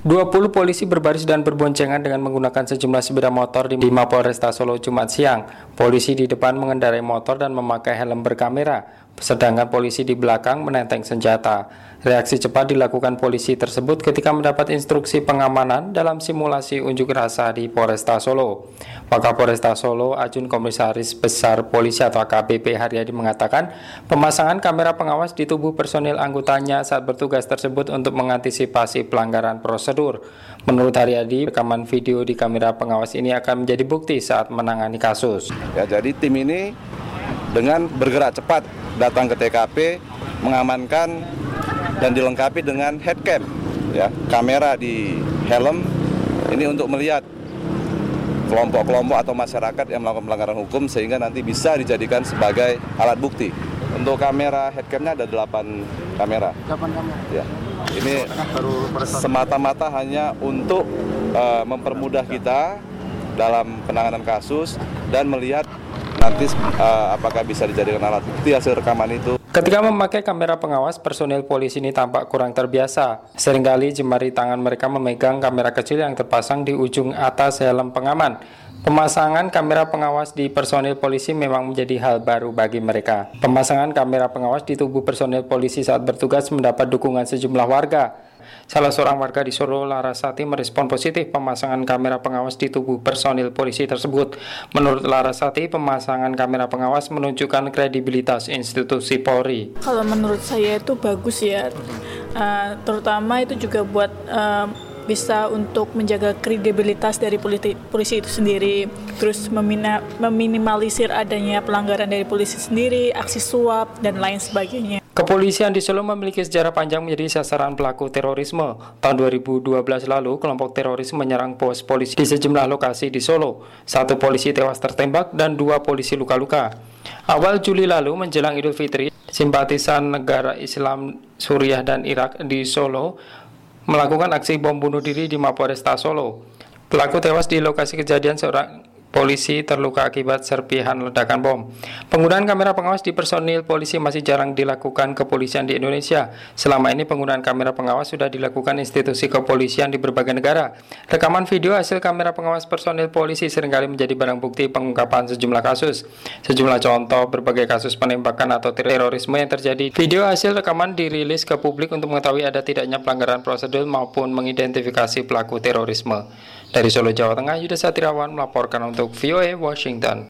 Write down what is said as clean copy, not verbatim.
20 polisi berbaris dan berboncengan dengan menggunakan sejumlah sepeda motor di Mapolresta Solo Jumat siang. Polisi di depan mengendarai motor dan memakai helm berkamera, sedangkan polisi di belakang menenteng senjata. Reaksi cepat dilakukan polisi tersebut ketika mendapat instruksi pengamanan dalam simulasi unjuk rasa di Polresta Solo. Wakapolresta Solo, Ajun Komisaris Besar Polisi atau AKBP Haryadi mengatakan, pemasangan kamera pengawas di tubuh personil anggotanya saat bertugas tersebut untuk mengantisipasi pelanggaran prosedur. Menurut Haryadi, rekaman video di kamera pengawas ini akan menjadi bukti saat menangani kasus. Ya, jadi tim ini dengan bergerak cepat datang ke TKP, mengamankan dan dilengkapi dengan headcam, ya, kamera di helm ini untuk melihat kelompok-kelompok atau masyarakat yang melakukan pelanggaran hukum sehingga nanti bisa dijadikan sebagai alat bukti. Untuk kamera headcamnya ada 8 kamera. 8 kamera. Ya. Ini semata-mata hanya untuk mempermudah kita dalam penanganan kasus dan melihat nanti apakah bisa dijadikan alat bukti hasil rekaman itu. Ketika memakai kamera pengawas, personil polisi ini tampak kurang terbiasa. Seringkali jemari tangan mereka memegang kamera kecil yang terpasang di ujung atas helm pengaman. Pemasangan kamera pengawas di personil polisi memang menjadi hal baru bagi mereka. Pemasangan kamera pengawas di tubuh personil polisi saat bertugas mendapat dukungan sejumlah warga. Salah seorang warga di Solo, Larasati, merespon positif pemasangan kamera pengawas di tubuh personil polisi tersebut. Menurut Larasati, pemasangan kamera pengawas menunjukkan kredibilitas institusi Polri. Kalau menurut saya itu bagus ya, terutama itu juga buat bisa untuk menjaga kredibilitas dari polisi itu sendiri, terus meminimalisir adanya pelanggaran dari polisi sendiri, aksi suap, dan lain sebagainya. Kepolisian di Solo memiliki sejarah panjang menjadi sasaran pelaku terorisme. Tahun 2012 lalu, kelompok teroris menyerang pos polisi di sejumlah lokasi di Solo. 1 polisi tewas tertembak dan 2 polisi luka-luka. Awal Juli lalu menjelang Idul Fitri, simpatisan negara Islam Suriah dan Irak di Solo melakukan aksi bom bunuh diri di Mapolresta Solo. Pelaku tewas di lokasi kejadian, seorang polisi terluka akibat serpihan ledakan bom. Penggunaan kamera pengawas di personil polisi masih jarang dilakukan kepolisian di Indonesia. Selama ini penggunaan kamera pengawas sudah dilakukan institusi kepolisian di berbagai negara. Rekaman video hasil kamera pengawas personil polisi seringkali menjadi barang bukti pengungkapan sejumlah kasus. Sejumlah contoh berbagai kasus penembakan atau terorisme yang terjadi. Video hasil rekaman dirilis ke publik untuk mengetahui ada tidaknya pelanggaran prosedur maupun mengidentifikasi pelaku terorisme. Dari Solo, Jawa Tengah, Yuda Satriawan melaporkan untuk VOA Washington.